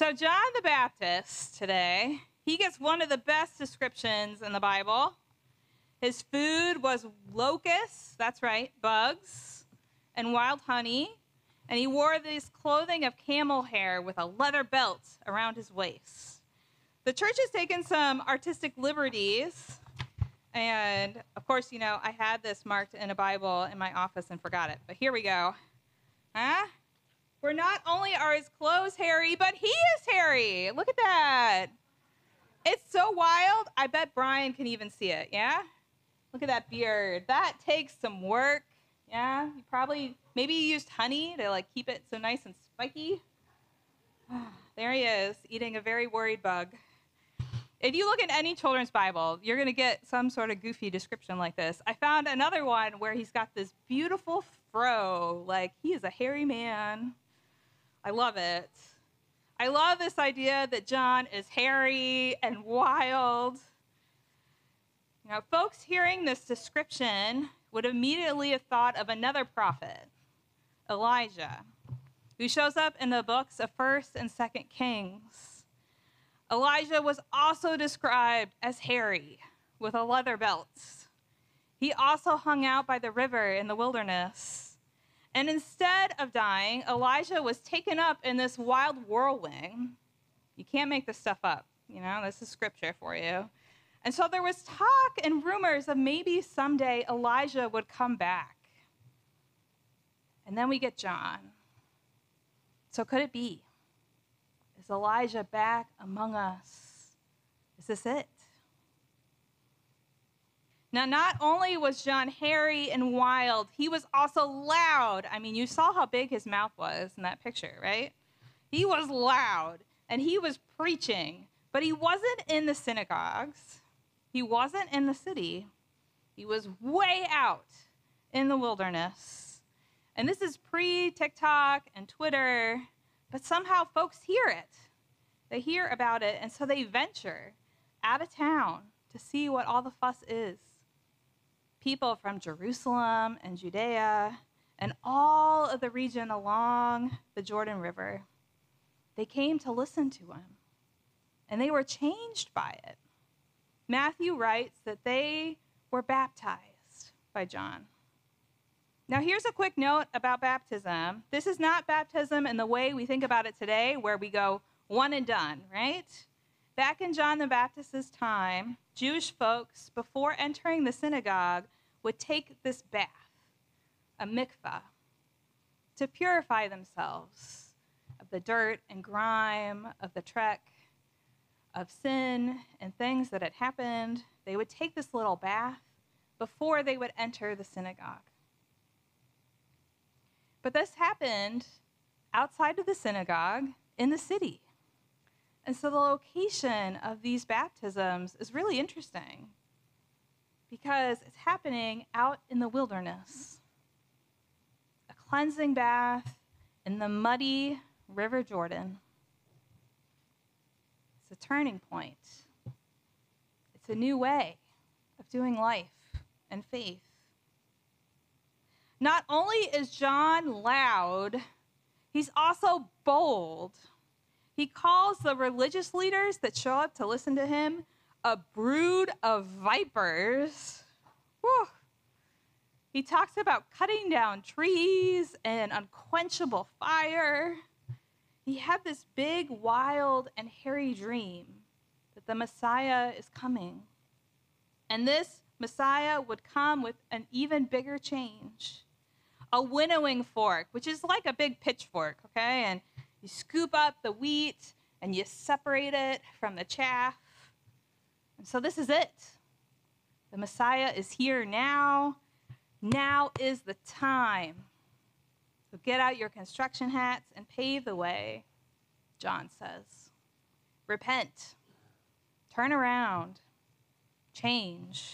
So John the Baptist today, he gets one of the best descriptions in the Bible. His food was locusts, that's right, bugs, and wild honey. And he wore this clothing of camel hair with a leather belt around his waist. The church has taken some artistic liberties. And, of course, I had this marked in a Bible in my office and forgot it. But here we go. Where not only are his clothes hairy, but he is hairy. Look at that. It's so wild. I bet Brian can even see it, yeah? Look at that beard. That takes some work, yeah? Maybe you used honey to, keep it so nice and spiky. There he is, eating a very worried bug. If you look at any children's Bible, you're going to get some sort of goofy description like this. I found another one where he's got this beautiful fro, like he is a hairy man. I love it. I love this idea that John is hairy and wild. Folks hearing this description would immediately have thought of another prophet, Elijah, who shows up in the books of 1st and 2nd Kings. Elijah was also described as hairy with a leather belt. He also hung out by the river in the wilderness. And instead of dying, Elijah was taken up in this wild whirlwind. You can't make this stuff up. This is scripture for you. And so there was talk and rumors of maybe someday Elijah would come back. And then we get John. So could it be? Is Elijah back among us? Is this it? Now, not only was John hairy and wild, he was also loud. I mean, you saw how big his mouth was in that picture, right? He was loud, and he was preaching, but he wasn't in the synagogues. He wasn't in the city. He was way out in the wilderness. And this is pre-TikTok and Twitter, but somehow folks hear it. They hear about it, and so they venture out of town to see what all the fuss is. People from Jerusalem and Judea and all of the region along the Jordan River, they came to listen to him, and they were changed by it. Matthew writes that they were baptized by John. Now, here's a quick note about baptism. This is not baptism in the way we think about it today, where we go one and done, right? Back in John the Baptist's time, Jewish folks, before entering the synagogue, would take this bath, a mikvah, to purify themselves of the dirt and grime of the trek, of sin and things that had happened. They would take this little bath before they would enter the synagogue. But this happened outside of the synagogue in the city. And so the location of these baptisms is really interesting because it's happening out in the wilderness. A cleansing bath in the muddy River Jordan. It's a turning point. It's a new way of doing life and faith. Not only is John loud, he's also bold. He calls the religious leaders that show up to listen to him a brood of vipers. Whew. He talks about cutting down trees and unquenchable fire. He had this big, wild, and hairy dream that the Messiah is coming. And this Messiah would come with an even bigger change. A winnowing fork, which is like a big pitchfork, okay? And you scoop up the wheat and you separate it from the chaff. And so this is it. The Messiah is here now. Now is the time. So get out your construction hats and pave the way, John says. Repent. Turn around. Change.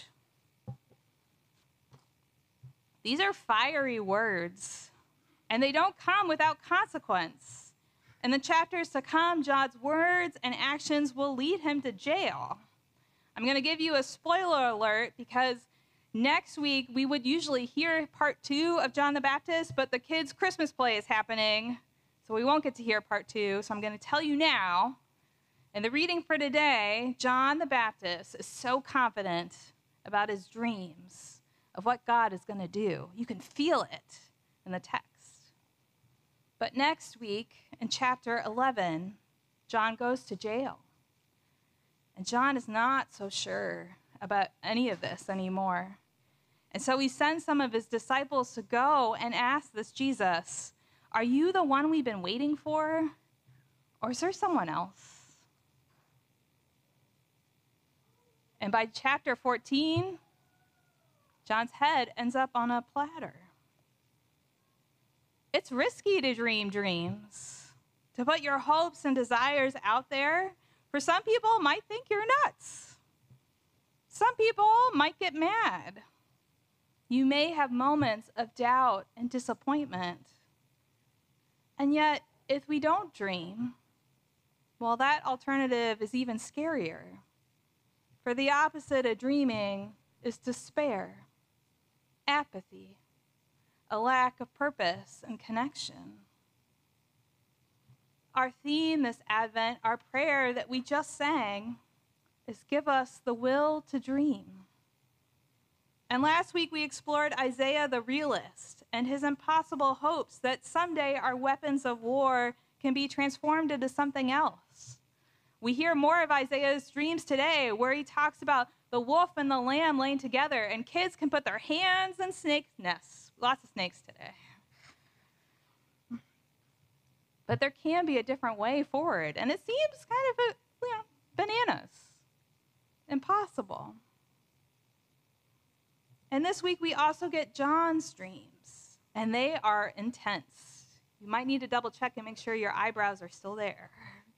These are fiery words, and they don't come without consequence. In the chapters to come, John's words and actions will lead him to jail. I'm going to give you a spoiler alert because next week we would usually hear part 2 of John the Baptist, but the kids' Christmas play is happening. So we won't get to hear part 2, so I'm going to tell you now. In the reading for today, John the Baptist is so confident about his dreams of what God is going to do. You can feel it in the text. But next week, in chapter 11, John goes to jail. And John is not so sure about any of this anymore. And so he sends some of his disciples to go and ask this Jesus, "Are you the one we've been waiting for? Or is there someone else?" And by chapter 14, John's head ends up on a platter. It's risky to dream dreams, to put your hopes and desires out there. For some people might think you're nuts. Some people might get mad. You may have moments of doubt and disappointment. And yet, if we don't dream, well, that alternative is even scarier. For the opposite of dreaming is despair, apathy, a lack of purpose and connection. Our theme this Advent, our prayer that we just sang, is give us the will to dream. And last week we explored Isaiah the realist and his impossible hopes that someday our weapons of war can be transformed into something else. We hear more of Isaiah's dreams today, where he talks about the wolf and the lamb laying together, and kids can put their hands in snake nests. Lots of snakes today. But there can be a different way forward, and it seems kind of bananas, impossible. And this week we also get John's dreams, and they are intense. You might need to double check and make sure your eyebrows are still there.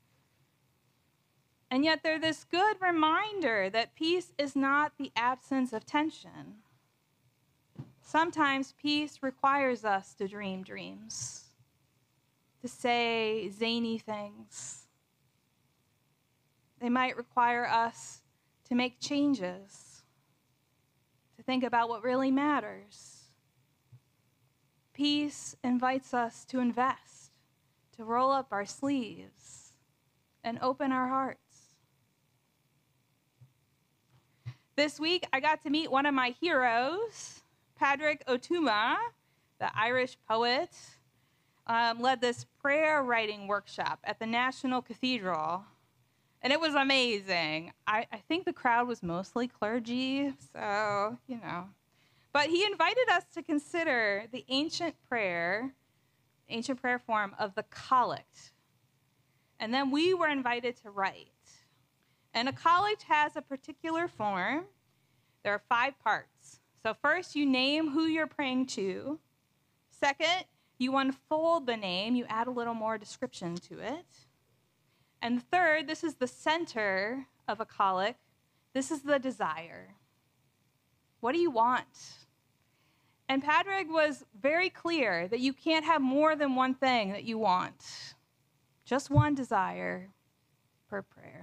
And yet they're this good reminder that peace is not the absence of tension. Sometimes peace requires us to dream dreams, to say zany things. They might require us to make changes, to think about what really matters. Peace invites us to invest, to roll up our sleeves, and open our hearts. This week, I got to meet one of my heroes, Padraig Ó Tuama, the Irish poet, led this prayer writing workshop at the National Cathedral, and it was amazing. I think the crowd was mostly clergy, so, But he invited us to consider the ancient prayer form of the collect. And then we were invited to write. And a collect has a particular form. There are 5 parts. So first, you name who you're praying to. Second, you unfold the name. You add a little more description to it. And third, this is the center of a collect. This is the desire. What do you want? And Padraig was very clear that you can't have more than one thing that you want. Just one desire per prayer.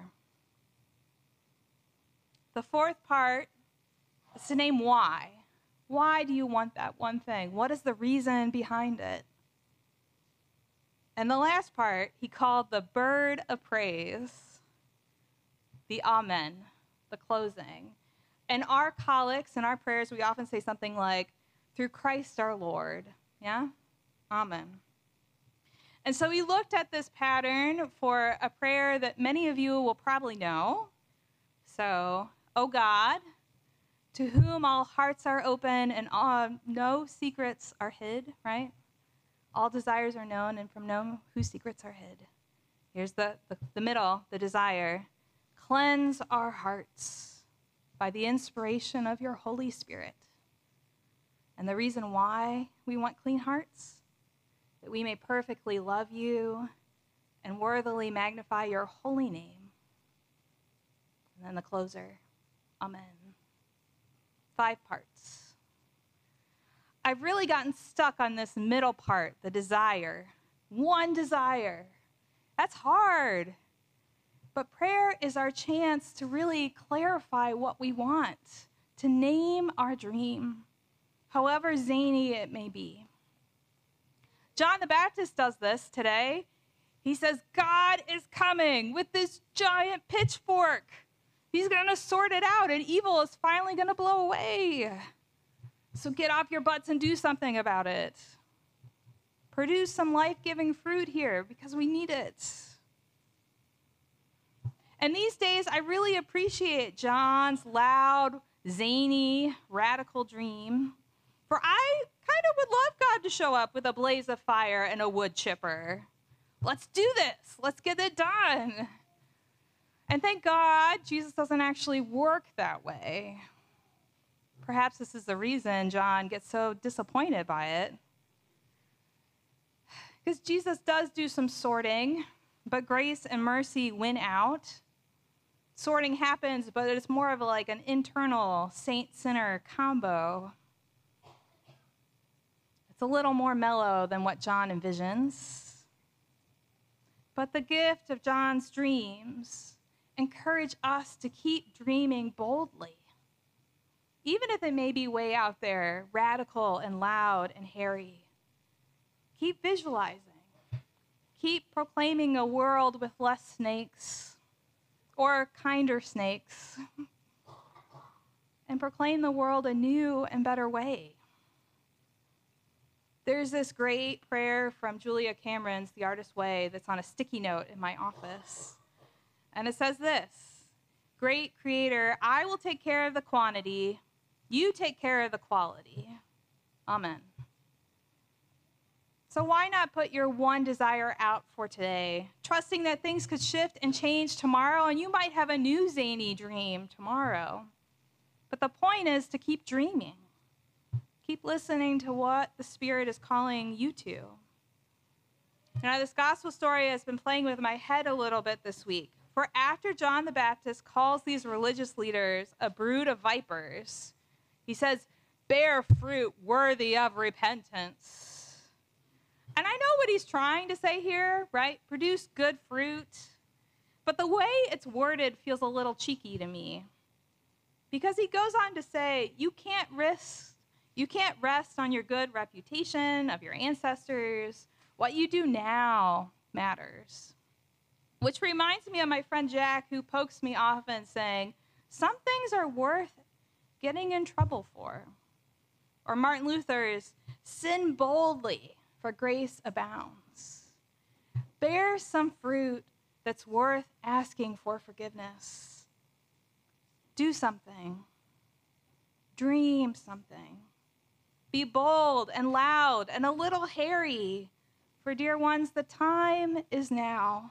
The 4th part is to name why. Why do you want that one thing? What is the reason behind it? And the last part, he called the bird of praise, the amen, the closing. In our collects and our prayers, we often say something like, through Christ our Lord. Yeah? Amen. And so we looked at this pattern for a prayer that many of you will probably know. So, O God, to whom all hearts are open and no secrets are hid, right? All desires are known, and from no whose secrets are hid. Here's the middle, the desire. Cleanse our hearts by the inspiration of your Holy Spirit. And the reason why we want clean hearts, that we may perfectly love you and worthily magnify your holy name. And then the closer, amen. 5 parts. I've really gotten stuck on this middle part, the desire. One desire. That's hard. But prayer is our chance to really clarify what we want, to name our dream, however zany it may be. John the Baptist does this today. He says, God is coming with this giant pitchfork. He's going to sort it out, and evil is finally going to blow away. So get off your butts and do something about it. Produce some life-giving fruit here because we need it. And these days, I really appreciate John's loud, zany, radical dream. For I kind of would love God to show up with a blaze of fire and a wood chipper. Let's do this. Let's get it done. And thank God Jesus doesn't actually work that way. Perhaps this is the reason John gets so disappointed by it. Because Jesus does do some sorting, but grace and mercy win out. Sorting happens, but it's more of like an internal saint-sinner combo. It's a little more mellow than what John envisions. But the gift of John's dreams encourage us to keep dreaming boldly, even if it may be way out there, radical and loud and hairy. Keep visualizing. Keep proclaiming a world with less snakes or kinder snakes, and proclaim the world a new and better way. There's this great prayer from Julia Cameron's The Artist's Way that's on a sticky note in my office. And it says this: Great Creator, I will take care of the quantity. You take care of the quality. Amen. So why not put your one desire out for today, trusting that things could shift and change tomorrow, and you might have a new zany dream tomorrow. But the point is to keep dreaming. Keep listening to what the Spirit is calling you to. Now, this gospel story has been playing with my head a little bit this week. For after John the Baptist calls these religious leaders a brood of vipers, he says, bear fruit worthy of repentance. And I know what he's trying to say here, right? Produce good fruit. But the way it's worded feels a little cheeky to me. Because he goes on to say, you can't rest on your good reputation of your ancestors. What you do now matters. Which reminds me of my friend Jack, who pokes me often saying, some things are worth getting in trouble for. Or Martin Luther's, sin boldly, for grace abounds. Bear some fruit that's worth asking for forgiveness. Do something. Dream something. Be bold and loud and a little hairy. For dear ones, the time is now.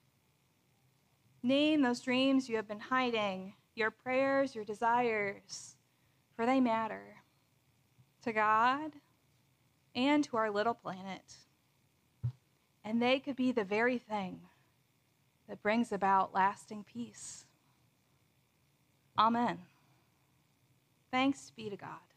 Name those dreams you have been hiding, your prayers, your desires, for they matter to God and to our little planet. And they could be the very thing that brings about lasting peace. Amen. Thanks be to God.